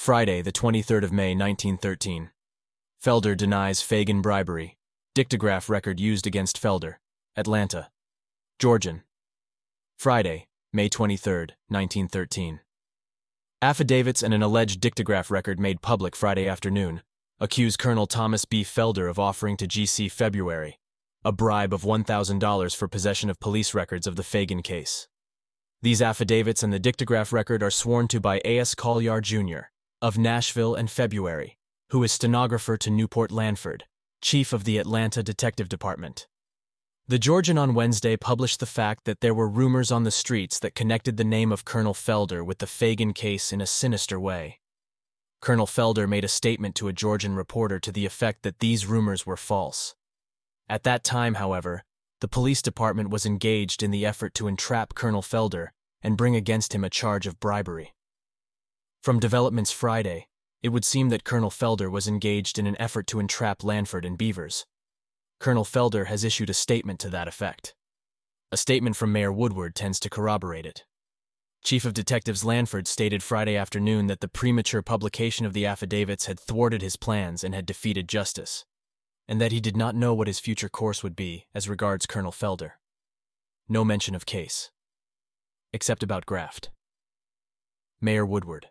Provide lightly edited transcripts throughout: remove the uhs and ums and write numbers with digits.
Friday, the 23rd of May, 1913. Felder denies Fagan bribery. Dictograph record used against Felder. Atlanta. Georgian. Friday, May 23, 1913. Affidavits and an alleged dictograph record made public Friday afternoon accuse Colonel Thomas B. Felder of offering to G.C. February a bribe of $1,000 for possession of police records of the Fagan case. These affidavits and the dictograph record are sworn to by A.S. Collier, Jr., of Nashville, and February, who is stenographer to Newport Lanford, chief of the Atlanta Detective Department. The Georgian on Wednesday published the fact that there were rumors on the streets that connected the name of Colonel Felder with the Fagan case in a sinister way. Colonel Felder made a statement to a Georgian reporter to the effect that these rumors were false. At that time, however, the police department was engaged in the effort to entrap Colonel Felder and bring against him a charge of bribery. From developments Friday, it would seem that Colonel Felder was engaged in an effort to entrap Lanford and Beavers. Colonel Felder has issued a statement to that effect. A statement from Mayor Woodward tends to corroborate it. Chief of Detectives Lanford stated Friday afternoon that the premature publication of the affidavits had thwarted his plans and had defeated justice, and that he did not know what his future course would be as regards Colonel Felder. No mention of case, except about graft. Mayor Woodward.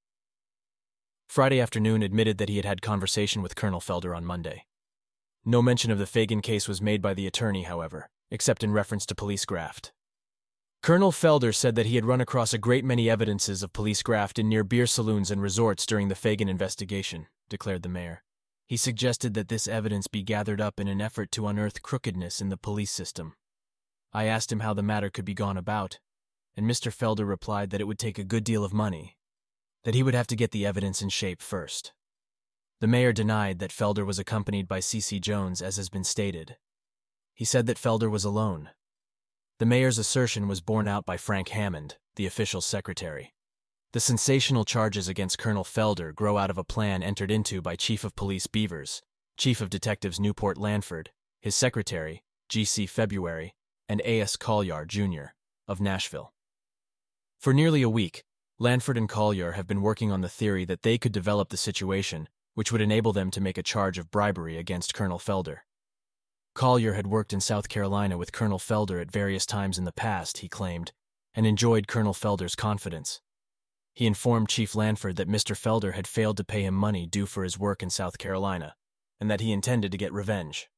Friday afternoon admitted that he had had conversation with Colonel Felder on Monday. No mention of the Fagan case was made by the attorney, however, except in reference to police graft. Colonel Felder said that he had run across a great many evidences of police graft in near beer saloons and resorts during the Fagan investigation, declared the mayor. He suggested that this evidence be gathered up in an effort to unearth crookedness in the police system. I asked him how the matter could be gone about, and Mr. Felder replied that it would take a good deal of money, that he would have to get the evidence in shape first. The mayor denied that Felder was accompanied by C.C. Jones, as has been stated. He said that Felder was alone. The mayor's assertion was borne out by Frank Hammond, the official secretary. The sensational charges against Colonel Felder grow out of a plan entered into by Chief of Police Beavers, Chief of Detectives Newport Lanford, his secretary, G.C. February, and A.S. Collier, Jr., of Nashville. For nearly a week, Lanford and Collier have been working on the theory that they could develop the situation which would enable them to make a charge of bribery against Colonel Felder. Collier had worked in South Carolina with Colonel Felder at various times in the past, he claimed, and enjoyed Colonel Felder's confidence. He informed Chief Lanford that Mr. Felder had failed to pay him money due for his work in South Carolina, and that he intended to get revenge.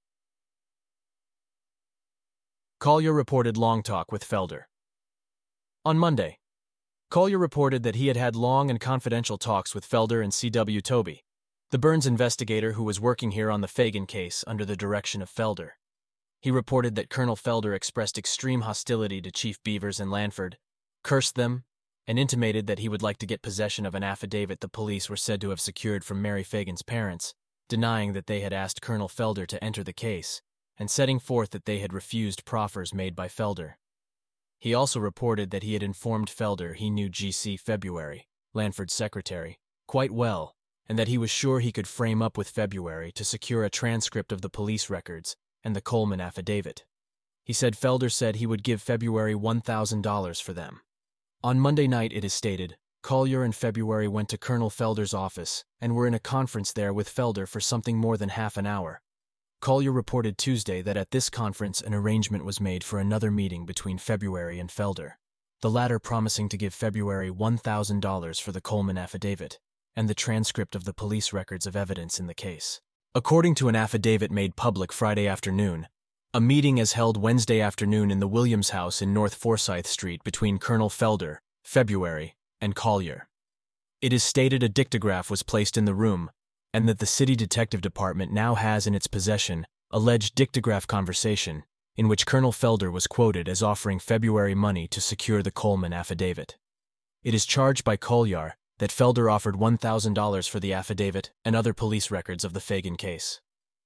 Collier reported long talk with Felder. On Monday, Collier reported that he had had long and confidential talks with Felder and C.W. Tobey, the Burns investigator who was working here on the Fagan case under the direction of Felder. He reported that Colonel Felder expressed extreme hostility to Chief Beavers and Lanford, cursed them, and intimated that he would like to get possession of an affidavit the police were said to have secured from Mary Fagan's parents, denying that they had asked Colonel Felder to enter the case, and setting forth that they had refused proffers made by Felder. He also reported that he had informed Felder he knew G.C. February, Lanford's secretary, quite well, and that he was sure he could frame up with February to secure a transcript of the police records and the Coleman affidavit. He said Felder said he would give February $1,000 for them. On Monday night, it is stated, Collier and February went to Colonel Felder's office and were in a conference there with Felder for something more than half an hour. Collier reported Tuesday that at this conference an arrangement was made for another meeting between February and Felder, the latter promising to give February $1,000 for the Coleman affidavit and the transcript of the police records of evidence in the case. According to an affidavit made public Friday afternoon, a meeting is held Wednesday afternoon in the Williams House in North Forsyth Street between Colonel Felder, February, and Collier. It is stated a dictograph was placed in the room, and that the City Detective Department now has in its possession alleged dictograph conversation in which Colonel Felder was quoted as offering February money to secure the Coleman affidavit. It is charged by Collier that Felder offered $1,000 for the affidavit and other police records of the Fagan case.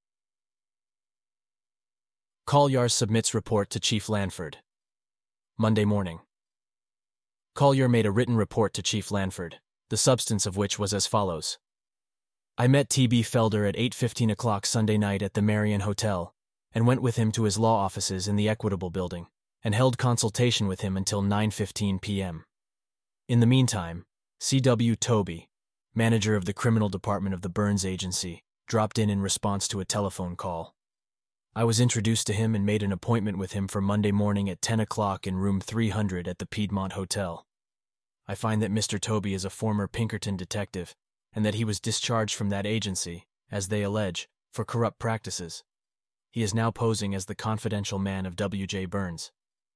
Collier submits report to Chief Lanford. Monday morning. Collier made a written report to Chief Lanford, the substance of which was as follows. I met T.B. Felder at 8:15 o'clock Sunday night at the Marion Hotel and went with him to his law offices in the Equitable Building and held consultation with him until 9:15 p.m. In the meantime, C.W. Tobey, manager of the criminal department of the Burns Agency, dropped in response to a telephone call. I was introduced to him and made an appointment with him for Monday morning at 10 o'clock in room 300 at the Piedmont Hotel. I find that Mr. Toby is a former Pinkerton detective and that he was discharged from that agency, as they allege, for corrupt practices. He is now posing as the confidential man of W.J. Burns.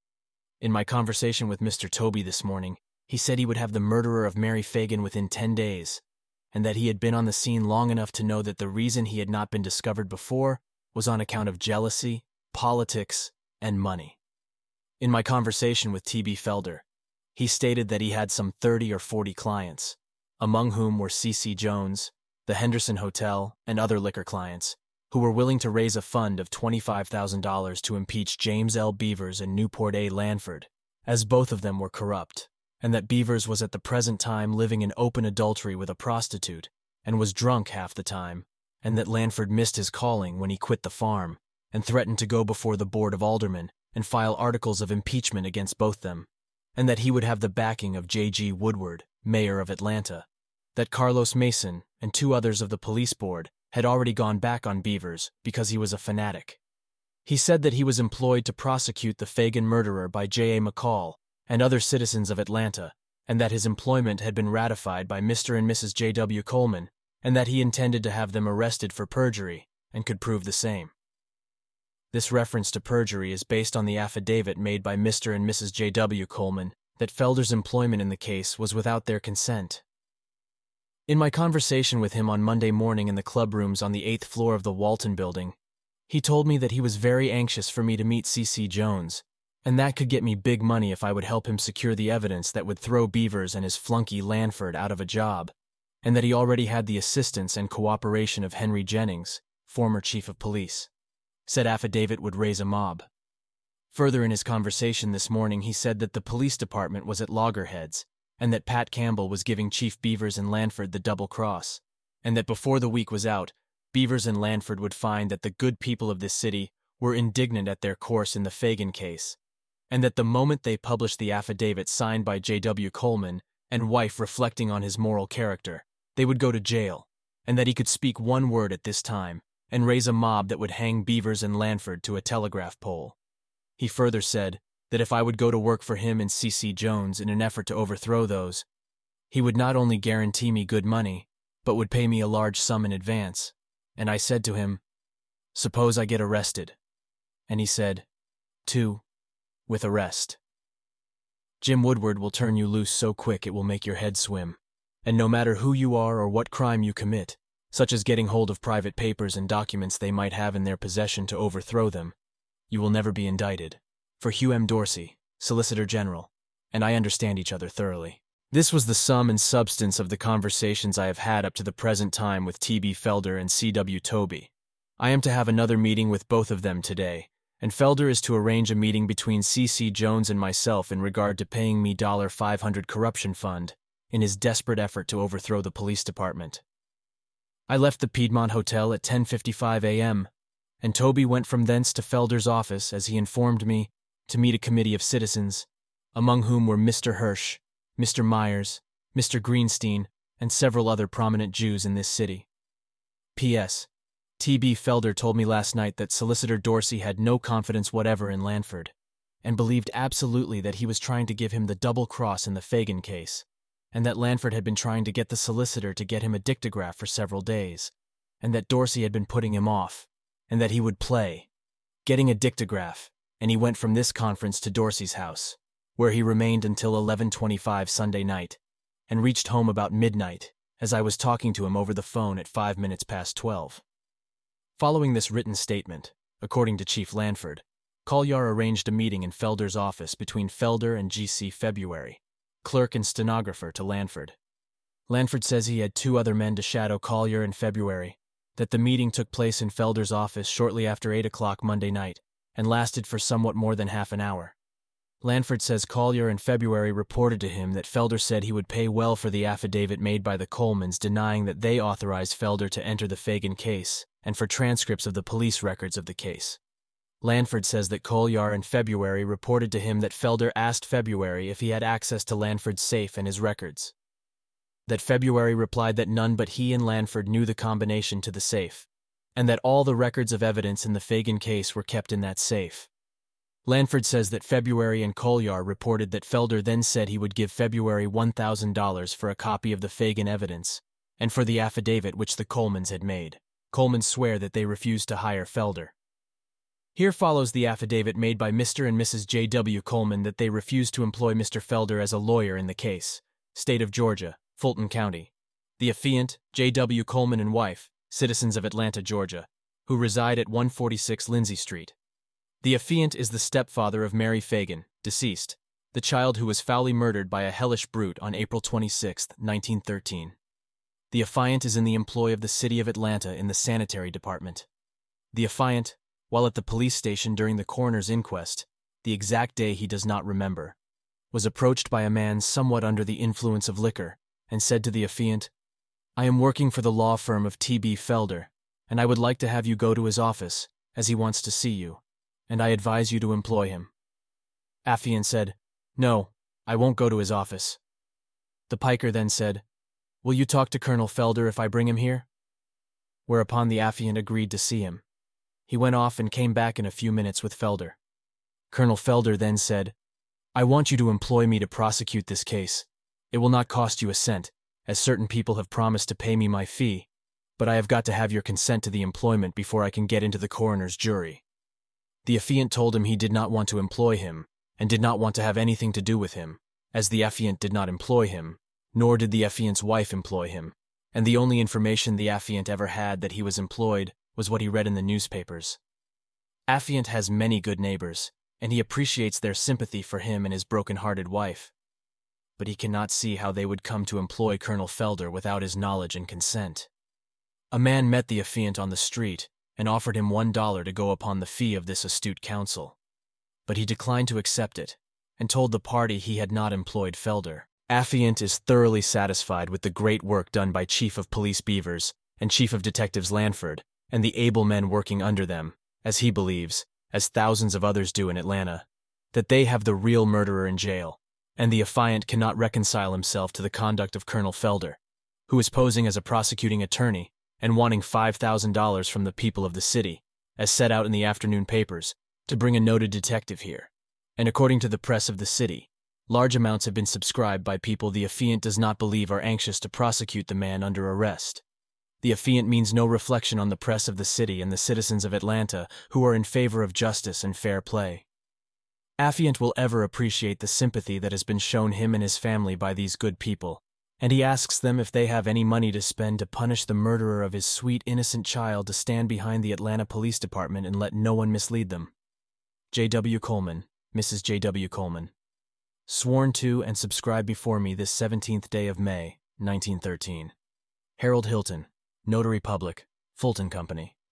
In my conversation with Mr. Toby this morning, he said he would have the murderer of Mary Fagan within 10 days, and that he had been on the scene long enough to know that the reason he had not been discovered before was on account of jealousy, politics, and money. In my conversation with T.B. Felder, he stated that he had some 30 or 40 clients, among whom were C.C. Jones, the Henderson Hotel, and other liquor clients, who were willing to raise a fund of $25,000 to impeach James L. Beavers and Newport A. Lanford, as both of them were corrupt, and that Beavers was at the present time living in open adultery with a prostitute, and was drunk half the time, and that Lanford missed his calling when he quit the farm, and threatened to go before the Board of Aldermen and file articles of impeachment against both them, and that he would have the backing of J.G. Woodward, mayor of Atlanta, that Carlos Mason and 2 others of the police board had already gone back on Beavers because he was a fanatic. He said that he was employed to prosecute the Fagan murderer by J.A. McCall and other citizens of Atlanta, and that his employment had been ratified by Mr. and Mrs. J.W. Coleman, and that he intended to have them arrested for perjury and could prove the same. This reference to perjury is based on the affidavit made by Mr. and Mrs. J.W. Coleman that Felder's employment in the case was without their consent. In my conversation with him on Monday morning in the club rooms on the 8th floor of the Walton Building, he told me that he was very anxious for me to meet C.C. Jones, and that could get me big money if I would help him secure the evidence that would throw Beavers and his flunky Lanford out of a job, and that he already had the assistance and cooperation of Henry Jennings, former chief of police. Said affidavit would raise a mob. Further in his conversation this morning, he said that the police department was at loggerheads, and that Pat Campbell was giving Chief Beavers and Lanford the double cross, and that before the week was out, Beavers and Lanford would find that the good people of this city were indignant at their course in the Fagan case, and that the moment they published the affidavit signed by J.W. Coleman and wife reflecting on his moral character, they would go to jail, and that he could speak one word at this time and raise a mob that would hang Beavers and Lanford to a telegraph pole. He further said that if I would go to work for him and C.C. Jones in an effort to overthrow those, he would not only guarantee me good money, but would pay me a large sum in advance. And I said to him, "Suppose I get arrested?" And he said, "2, with arrest. Jim Woodward will turn you loose so quick it will make your head swim. And no matter who you are or what crime you commit, such as getting hold of private papers and documents they might have in their possession to overthrow them, you will never be indicted. For Hugh M. Dorsey, Solicitor General, and I understand each other thoroughly." This was the sum and substance of the conversations I have had up to the present time with T.B. Felder and C.W. Toby. I am to have another meeting with both of them today, and Felder is to arrange a meeting between C.C. Jones and myself in regard to paying me $500 corruption fund in his desperate effort to overthrow the police department. I left the Piedmont Hotel at 10:55 a.m., and Toby went from thence to Felder's office, as he informed me, to meet a committee of citizens, among whom were Mr. Hirsch, Mr. Myers, Mr. Greenstein, and several other prominent Jews in this city. P.S. T.B. Felder told me last night that Solicitor Dorsey had no confidence whatever in Lanford, and believed absolutely that he was trying to give him the double cross in the Fagan case, and that Lanford had been trying to get the solicitor to get him a dictograph for several days, and that Dorsey had been putting him off, and that he would play, getting a dictograph, and he went from this conference to Dorsey's house, where he remained until 11:25 Sunday night, and reached home about midnight, as I was talking to him over the phone at 5 minutes past 12. Following this written statement, according to Chief Lanford, Collier arranged a meeting in Felder's office between Felder and G.C. February, clerk and stenographer to Lanford. Lanford says he had 2 other men to shadow Collier in February, that the meeting took place in Felder's office shortly after 8 o'clock Monday night, and lasted for somewhat more than half an hour. Lanford says Collier in February reported to him that Felder said he would pay well for the affidavit made by the Colemans denying that they authorized Felder to enter the Fagan case, and for transcripts of the police records of the case. Lanford says that Collier in February reported to him that Felder asked February if he had access to Lanford's safe and his records. that February replied that none but he and Lanford knew the combination to the safe, and that all the records of evidence in the Fagan case were kept in that safe. Lanford says that February and Collier reported that Felder then said he would give February $1,000 for a copy of the Fagan evidence and for the affidavit which the Colemans had made. Colemans swear that they refused to hire Felder. Here follows the affidavit made by Mr. and Mrs. J.W. Coleman that they refused to employ Mr. Felder as a lawyer in the case. State of Georgia, Fulton County. The affiant, J.W. Coleman and wife, citizens of Atlanta, Georgia, who reside at 146 Lindsay Street. The affiant is the stepfather of Mary Fagan, deceased, the child who was foully murdered by a hellish brute on April 26, 1913. The affiant is in the employ of the city of Atlanta in the sanitary department. The affiant, while at the police station during the coroner's inquest, the exact day he does not remember, was approached by a man somewhat under the influence of liquor and said to the affiant, "I am working for the law firm of T.B. Felder, and I would like to have you go to his office, as he wants to see you, and I advise you to employ him." Affiant said, "No, I won't go to his office." The piker then said, "Will you talk to Colonel Felder if I bring him here?" Whereupon the affiant agreed to see him. He went off and came back in a few minutes with Felder. Colonel Felder then said, "I want you to employ me to prosecute this case. It will not cost you a cent, as certain people have promised to pay me my fee, but I have got to have your consent to the employment before I can get into the coroner's jury." The affiant told him he did not want to employ him, and did not want to have anything to do with him, as the affiant did not employ him, nor did the affiant's wife employ him, and the only information the affiant ever had that he was employed was what he read in the newspapers. Affiant has many good neighbors, and he appreciates their sympathy for him and his broken-hearted wife. But he cannot see how they would come to employ Colonel Felder without his knowledge and consent. A man met the affiant on the street and offered him $1 to go upon the fee of this astute counsel. But he declined to accept it, and told the party he had not employed Felder. Affiant is thoroughly satisfied with the great work done by Chief of Police Beavers and Chief of Detectives Lanford, and the able men working under them, as he believes, as thousands of others do in Atlanta, that they have the real murderer in jail, and the affiant cannot reconcile himself to the conduct of Colonel Felder, who is posing as a prosecuting attorney and wanting $5,000 from the people of the city, as set out in the afternoon papers, to bring a noted detective here. And according to the press of the city, large amounts have been subscribed by people the affiant does not believe are anxious to prosecute the man under arrest. The affiant means no reflection on the press of the city and the citizens of Atlanta who are in favor of justice and fair play. Affiant will ever appreciate the sympathy that has been shown him and his family by these good people, and he asks them if they have any money to spend to punish the murderer of his sweet, innocent child to stand behind the Atlanta Police Department and let no one mislead them. J.W. Coleman, Mrs. J.W. Coleman. Sworn to and subscribed before me this 17th day of May, 1913. Harold Hilton, Notary Public, Fulton Company.